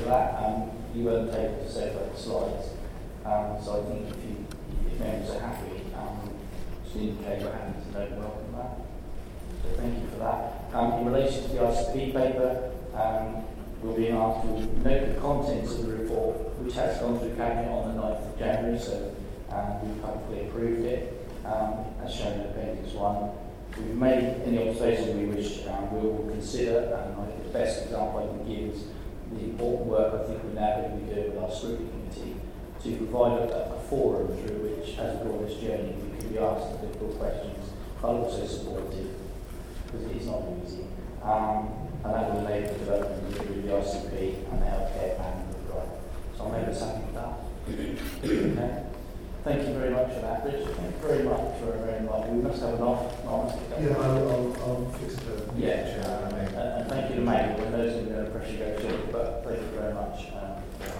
for that. You weren't able to set up the slides, so I think if members are happy, just indicate you're happy to note and welcome that. So thank you for that. In relation to the ICP paper, we'll be asked to note the contents of the report, which has gone through Cabinet on the 9th of January, so we've hopefully approved it, as shown in Appendix 1. If we've made any observations we wish, we will consider, and I think the best example I can give is the important work I think we're now going to be doing with our scrutiny committee to provide a forum through which, as we go on this journey, we can be asked the difficult questions, but also supportive, because it is not easy. And that will enable development of the ICP and the healthcare plan that we've got. So I'll make us happy with that. Okay. Thank you very much for that, Richard. Thank you very much for a very much. We must have an off. Yeah, I'll fix it. And thank you to Maggie. I know it's going to pressure go short, but thank you very much.